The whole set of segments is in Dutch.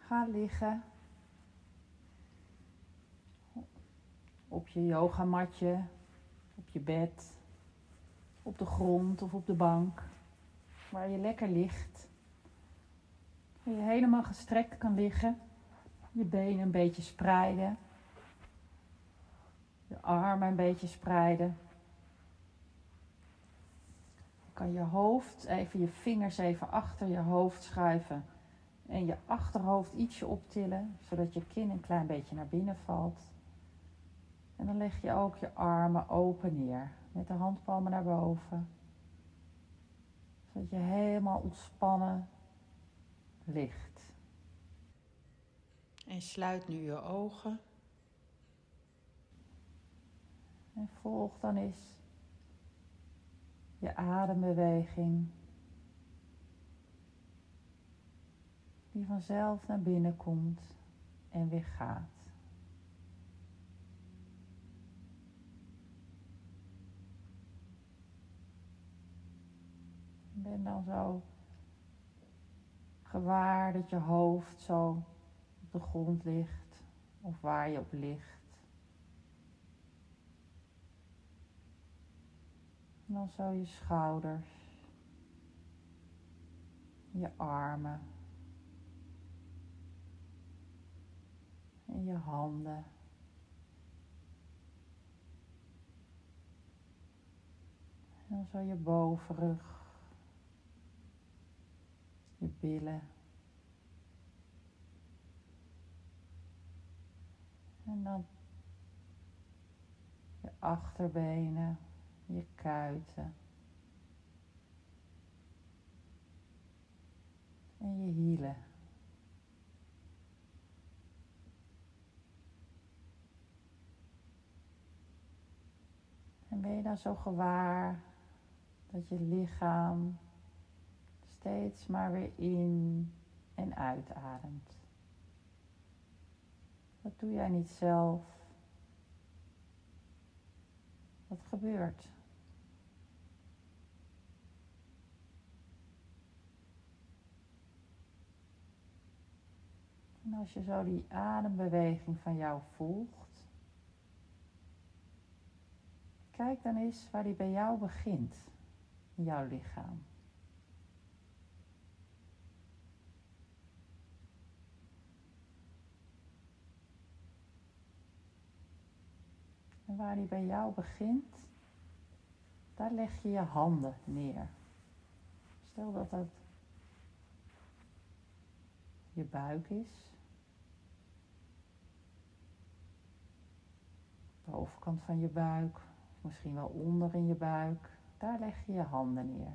Ga liggen op je yogamatje, op je bed, op de grond of op de bank, waar je lekker ligt. Waar je helemaal gestrekt kan liggen, je benen een beetje spreiden, je armen een beetje spreiden. Je kan je hoofd even, je vingers even achter je hoofd schuiven en je achterhoofd ietsje optillen, zodat je kin een klein beetje naar binnen valt. En dan leg je ook je armen open neer, met de handpalmen naar boven. Zodat je helemaal ontspannen ligt. En sluit nu je ogen. En volg dan eens je adembeweging. Die vanzelf naar binnen komt en weer gaat. Ben dan zo gewaar dat je hoofd zo op de grond ligt of waar je op ligt. En dan zo je schouders, je armen en je handen. En dan zo je bovenrug, je billen. En dan je achterbenen, je kuiten. En je hielen. En ben je dan zo gewaar dat je lichaam steeds maar weer in en uitademt. Dat doe jij niet zelf. Dat gebeurt. En als je zo die adembeweging van jou volgt, kijk dan eens waar die bij jou begint, in jouw lichaam. En waar die bij jou begint, daar leg je je handen neer. Stel dat het je buik is. De overkant van je buik, of misschien wel onder in je buik. Daar leg je je handen neer.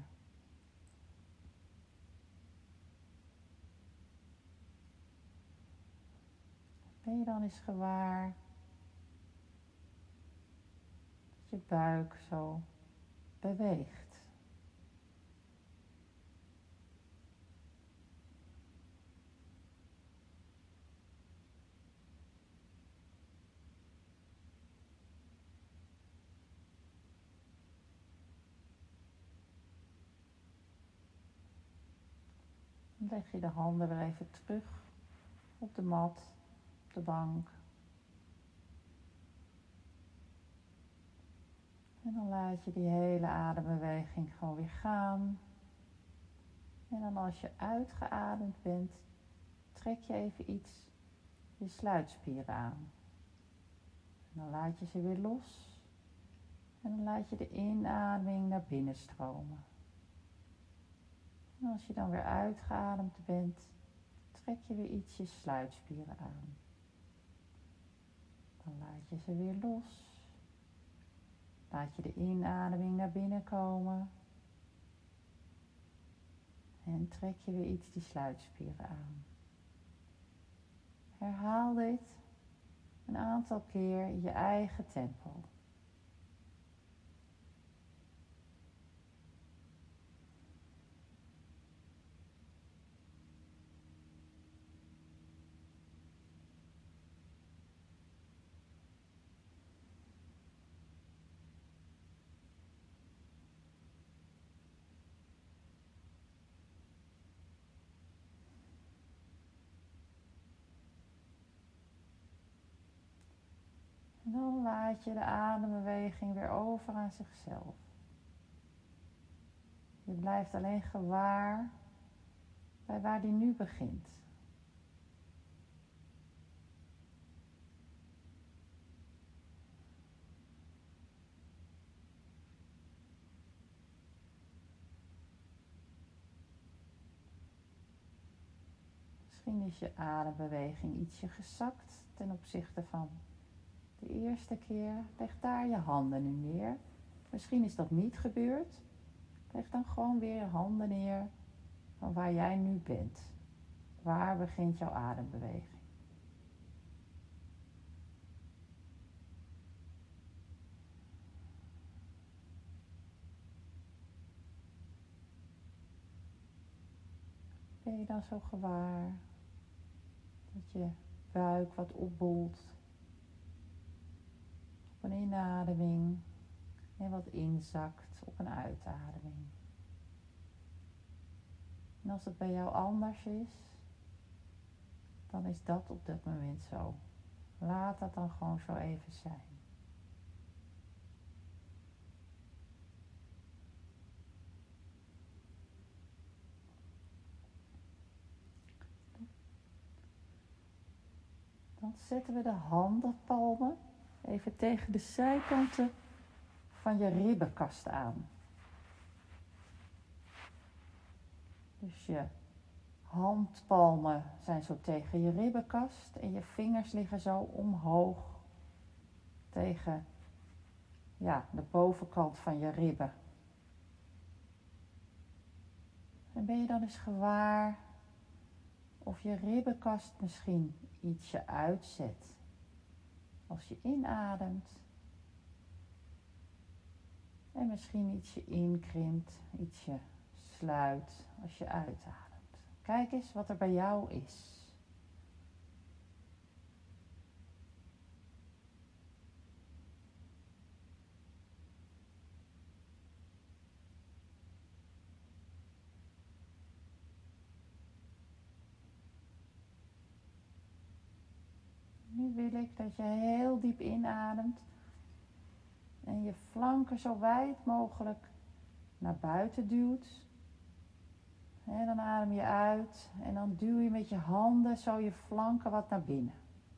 Ben je dan eens gewaar dat je buik zo beweegt? Dan leg je de handen weer even terug op de mat, op de bank. En dan laat je die hele adembeweging gewoon weer gaan. En dan als je uitgeademd bent, trek je even iets je sluitspieren aan. En dan laat je ze weer los. En dan laat je de inademing naar binnen stromen. En als je dan weer uitgeademd bent, trek je weer iets je sluitspieren aan. Dan laat je ze weer los. Laat je de inademing naar binnen komen. En trek je weer iets die sluitspieren aan. Herhaal dit een aantal keer in je eigen tempo. laat je de adembeweging weer over aan zichzelf. Je blijft alleen gewaar bij waar die nu begint. Misschien is je adembeweging ietsje gezakt ten opzichte van de eerste keer. Leg daar je handen nu neer. Misschien is dat niet gebeurd. Leg dan gewoon weer je handen neer van waar jij nu bent. Waar begint jouw adembeweging? Ben je dan zo gewaar dat je buik wat opbolt op een inademing en wat inzakt op een uitademing? En als het bij jou anders is, dan is dat op dat moment zo. Laat dat dan gewoon zo even zijn. Dan zetten we de handenpalmen even tegen de zijkanten van je ribbenkast aan. Dus je handpalmen zijn zo tegen je ribbenkast en je vingers liggen zo omhoog tegen de bovenkant van je ribben. En ben je dan eens gewaar of je ribbenkast misschien ietsje uitzet als je inademt en misschien ietsje inkrimpt, ietsje sluit als je uitademt. Kijk eens wat er bij jou is. Nu wil ik dat je heel diep inademt en je flanken zo wijd mogelijk naar buiten duwt. En dan adem je uit en dan duw je met je handen zo je flanken wat naar binnen.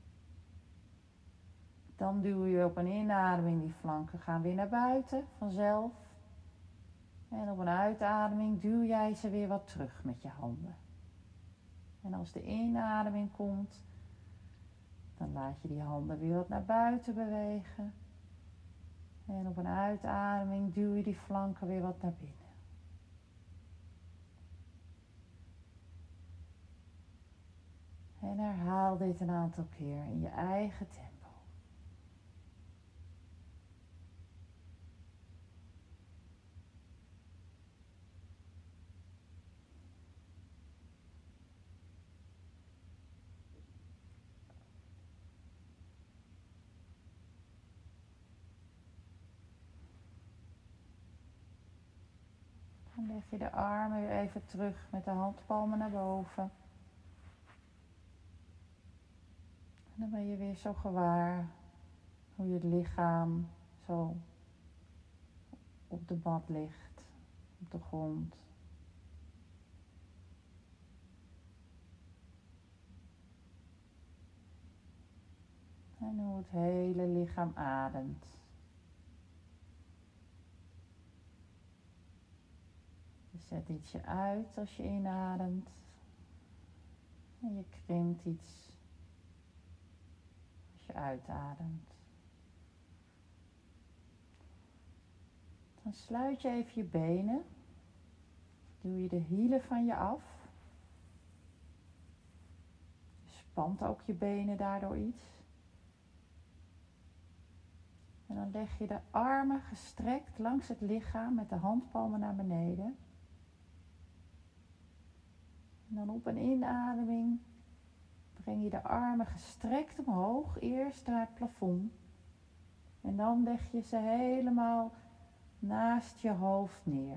Dan duw je op een inademing, die flanken gaan weer naar buiten vanzelf. En op een uitademing duw jij ze weer wat terug met je handen. En als de inademing komt, dan laat je die handen weer wat naar buiten bewegen. En op een uitademing duw je die flanken weer wat naar binnen. En herhaal dit een aantal keer in je eigen tempo. Dan leg je de armen weer even terug met de handpalmen naar boven. En dan ben je weer zo gewaar hoe je lichaam zo op de mat ligt, op de grond. En hoe het hele lichaam ademt. Je zet ietsje uit als je inademt. En je krimpt iets als je uitademt. Dan sluit je even je benen. Duw je de hielen van je af. Je spant ook je benen daardoor iets. En dan leg je de armen gestrekt langs het lichaam met de handpalmen naar beneden. En dan op een inademing breng je de armen gestrekt omhoog, eerst naar het plafond. En dan leg je ze helemaal naast je hoofd neer.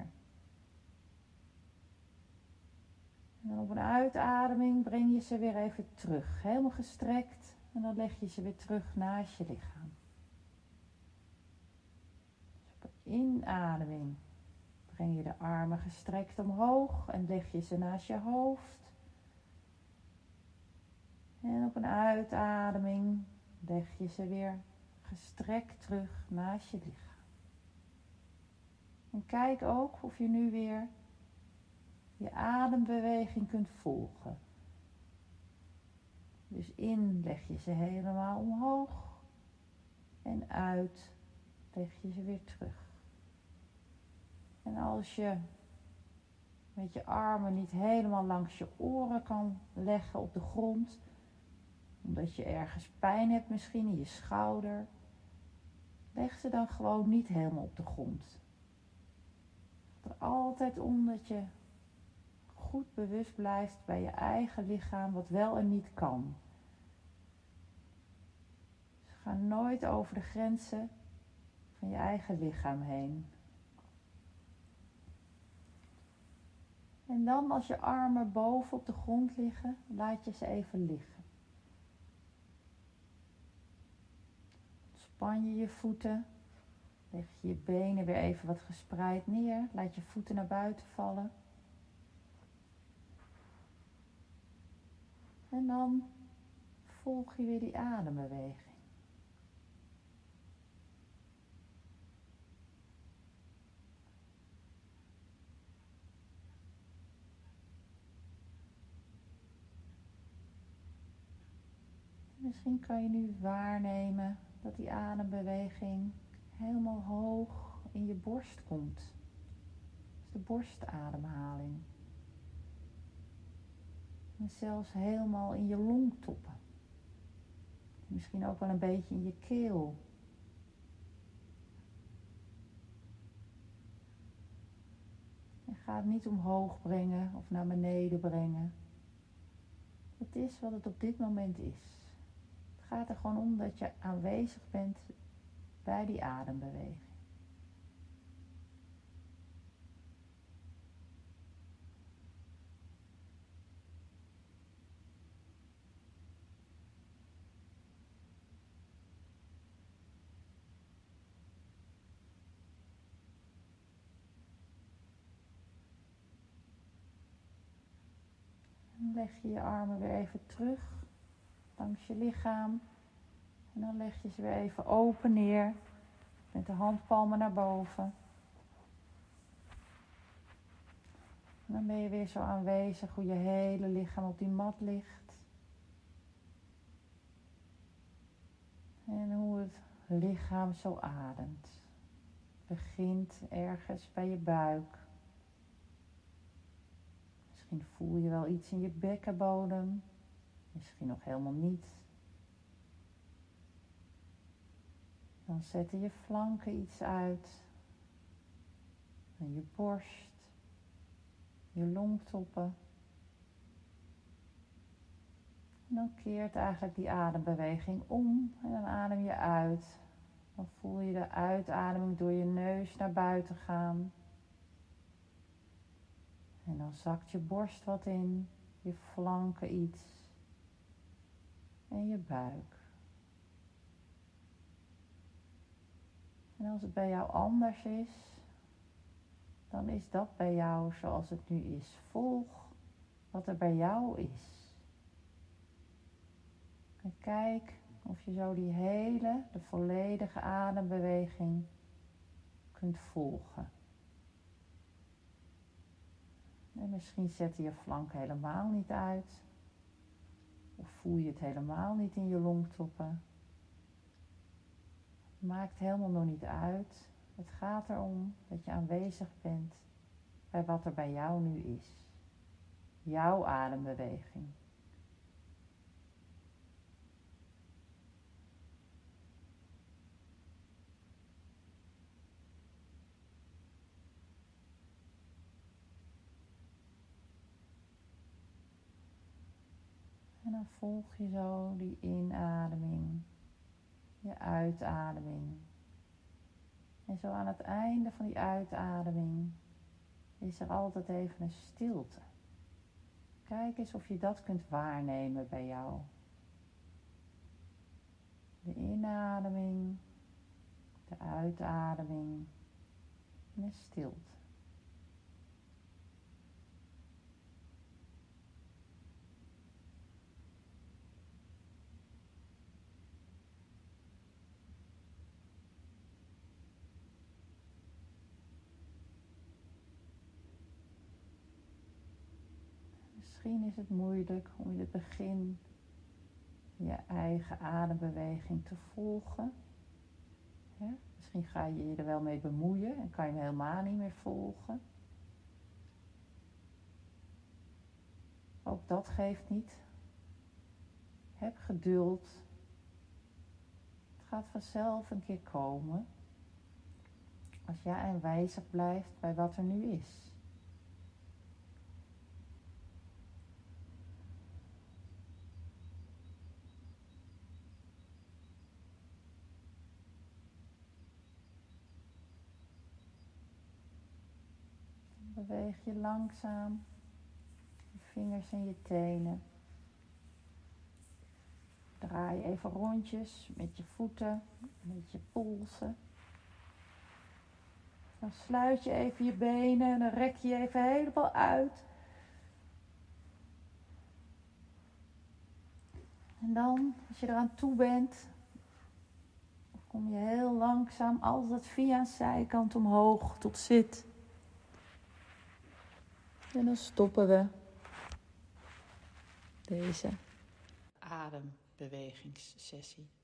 En dan op een uitademing breng je ze weer even terug, helemaal gestrekt. En dan leg je ze weer terug naast je lichaam. inademing breng je de armen gestrekt omhoog en leg je ze naast je hoofd. En op een uitademing leg je ze weer gestrekt terug naast je lichaam. En kijk ook of je nu weer je adembeweging kunt volgen. Dus in leg je ze helemaal omhoog en uit leg je ze weer terug. En als je met je armen niet helemaal langs je oren kan leggen op de grond, omdat je ergens pijn hebt misschien in je schouder, leg ze dan gewoon niet helemaal op de grond. Er altijd om dat je goed bewust blijft bij je eigen lichaam wat wel en niet kan. Dus ga nooit over de grenzen van je eigen lichaam heen. En dan als je armen boven op de grond liggen, laat je ze even liggen. Span je je voeten. Leg je je benen weer even wat gespreid neer. Laat je voeten naar buiten vallen. En dan volg je weer die adembeweging. Misschien kan je nu waarnemen dat die adembeweging helemaal hoog in je borst komt. Dat is de borstademhaling. En zelfs helemaal in je longtoppen. Misschien ook wel een beetje in je keel. En ga het niet omhoog brengen of naar beneden brengen. Het is wat het op dit moment is. Het gaat er gewoon om dat je aanwezig bent bij die adembeweging. Dan leg je je armen weer even terug langs je lichaam. En dan leg je ze weer even open neer. Met de handpalmen naar boven. En dan ben je weer zo aanwezig hoe je hele lichaam op die mat ligt. En hoe het lichaam zo ademt. Begint ergens bij je buik. Misschien voel je wel iets in je bekkenbodem. Misschien nog helemaal niet. Dan zetten je flanken iets uit. En je borst. Je longtoppen. En dan keert eigenlijk die adembeweging om. En dan adem je uit. Dan voel je de uitademing door je neus naar buiten gaan. En dan zakt je borst wat in. Je flanken iets. En je buik. En als het bij jou anders is, dan is dat bij jou zoals het nu is. Volg wat er bij jou is. En kijk of je zo de volledige adembeweging kunt volgen. En misschien zetten je flanken helemaal niet uit. Of voel je het helemaal niet in je longtoppen. Maakt helemaal nog niet uit. Het gaat erom dat je aanwezig bent bij wat er bij jou nu is. Jouw adembeweging. En dan volg je zo die inademing, je uitademing. En zo aan het einde van die uitademing is er altijd even een stilte. Kijk eens of je dat kunt waarnemen bij jou. De inademing, de uitademing en een stilte. Misschien is het moeilijk om in het begin je eigen adembeweging te volgen. Ja, misschien ga je je er wel mee bemoeien en kan je hem helemaal niet meer volgen. Ook dat geeft niet. Heb geduld. Het gaat vanzelf een keer komen. Als jij aanwezig blijft bij wat er nu is. Beweeg je langzaam je vingers en je tenen. Draai even rondjes met je voeten, met je polsen. Dan sluit je even je benen en dan rek je even helemaal uit. En dan, als je eraan toe bent, kom je heel langzaam altijd via een zijkant omhoog tot zit. En dan stoppen we deze adembewegingssessie.